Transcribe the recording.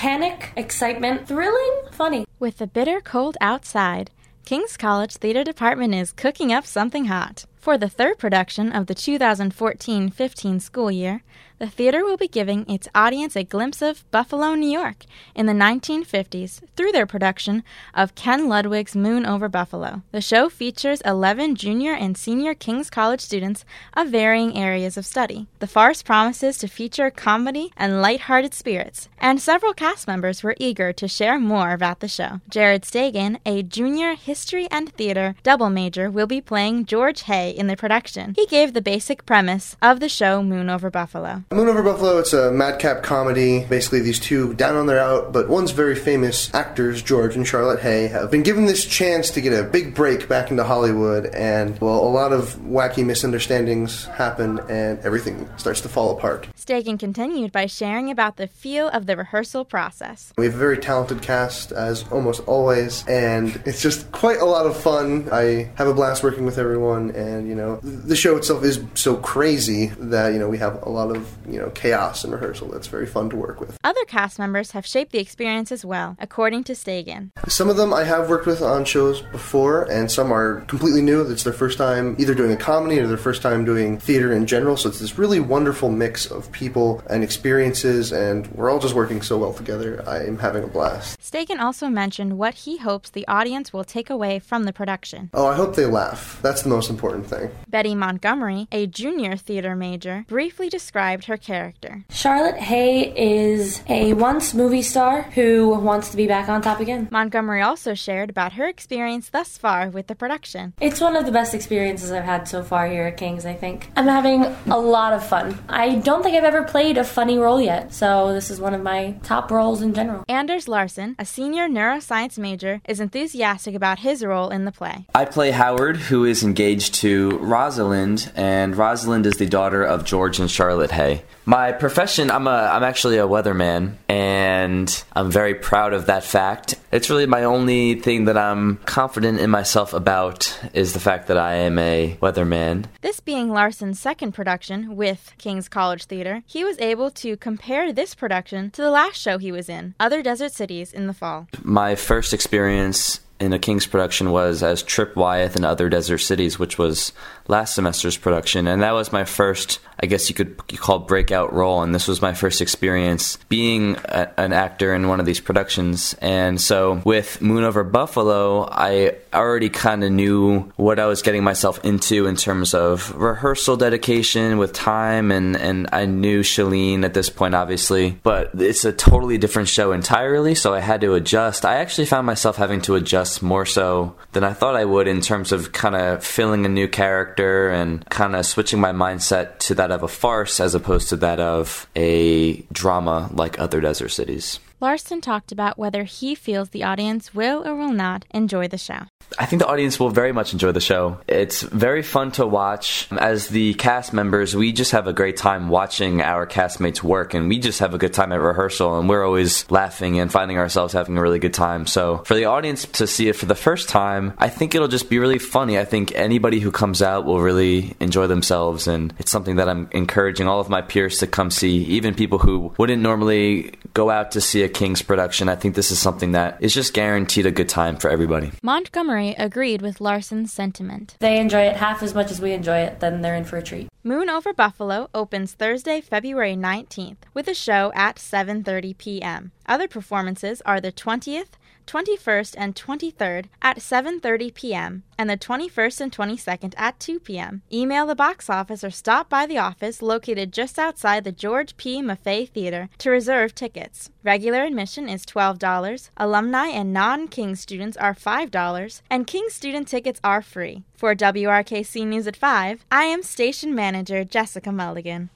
Panic, excitement, thrilling, funny. With the bitter cold outside, King's College Theater Department is cooking up something hot. For the third production of the 2014-15 school year, the theater will be giving its audience a glimpse of Buffalo, New York in the 1950s through their production of Ken Ludwig's Moon Over Buffalo. The show features 11 junior and senior King's College students of varying areas of study. The farce promises to feature comedy and lighthearted spirits, and several cast members were eager to share more about the show. Jared Stagen, a junior history and theater double major, will be playing George Hay in the production. He gave the basic premise of the show Moon Over Buffalo. Moon Over Buffalo, it's a madcap comedy. Basically, these two down on their out, but one's very famous actors, George and Charlotte Hay, have been given this chance to get a big break back into Hollywood, and, well, a lot of wacky misunderstandings happen, and everything starts to fall apart. Stagen continued by sharing about the feel of the rehearsal process. We have a very talented cast, as almost always, and it's just quite a lot of fun. I have a blast working with everyone, and, the show itself is so crazy that, we have a lot of, chaos in rehearsal. That's very fun to work with. Other cast members have shaped the experience as well, according to Stagen. Some of them I have worked with on shows before, and some are completely new. It's their first time either doing a comedy or their first time doing theater in general, so it's this really wonderful mix of people and experiences, and we're all just working so well together. I'm having a blast. Stagen also mentioned what he hopes the audience will take away from the production. Oh, I hope they laugh. That's the most important thing. Betty Montgomery, a junior theater major, briefly described her character. Charlotte Hay is a once movie star who wants to be back on top again. Montgomery also shared about her experience thus far with the production. It's one of the best experiences I've had so far here at King's, I think. I'm having a lot of fun. I don't think I've ever played a funny role yet, so this is one of my top roles in general. Anders Larson, a senior neuroscience major, is enthusiastic about his role in the play. I play Howard, who is engaged to Rosalind, and Rosalind is the daughter of George and Charlotte Hay. My profession, I'm actually a weatherman, and I'm very proud of that fact. It's really my only thing that I'm confident in myself about is the fact that I am a weatherman. This being Larson's second production with King's College Theater, he was able to compare this production to the last show he was in, Other Desert Cities, in the fall. My first experience in a King's production was as Trip Wyeth in Other Desert Cities, which was last semester's production, and that was my first, I guess you could call, breakout role, and this was my first experience being an actor in one of these productions. And so with Moon Over Buffalo, I already kind of knew what I was getting myself into in terms of rehearsal dedication with time, and I knew Shalene at this point, obviously, but it's a totally different show entirely, so I had to adjust. I actually found myself having to adjust more so than I thought I would in terms of kind of filling a new character and kind of switching my mindset to that of a farce as opposed to that of a drama like Other Desert Cities. Larson talked about whether he feels the audience will or will not enjoy the show. I think the audience will very much enjoy the show. It's very fun to watch. As the cast members, we just have a great time watching our castmates work, and we just have a good time at rehearsal, and we're always laughing and finding ourselves having a really good time. So for the audience to see it for the first time, I think it'll just be really funny. I think anybody who comes out will really enjoy themselves, and it's something that I'm encouraging all of my peers to come see, even people who wouldn't normally go out to see a King's production. I think this is something that is just guaranteed a good time for everybody. Montgomery agreed with Larson's sentiment. If they enjoy it half as much as we enjoy it, then they're in for a treat. Moon Over Buffalo opens Thursday, February 19th, with a show at 7:30 p.m. Other performances are the 20th, 21st, and 23rd at 7:30 p.m. and the 21st and 22nd at 2 p.m. Email the box office or stop by the office located just outside the George P. Maffei Theater to reserve tickets. Regular admission is $12, alumni and non-King students are $5, and King student tickets are free. For WRKC News at 5, I am Station Manager Jessica Mulligan.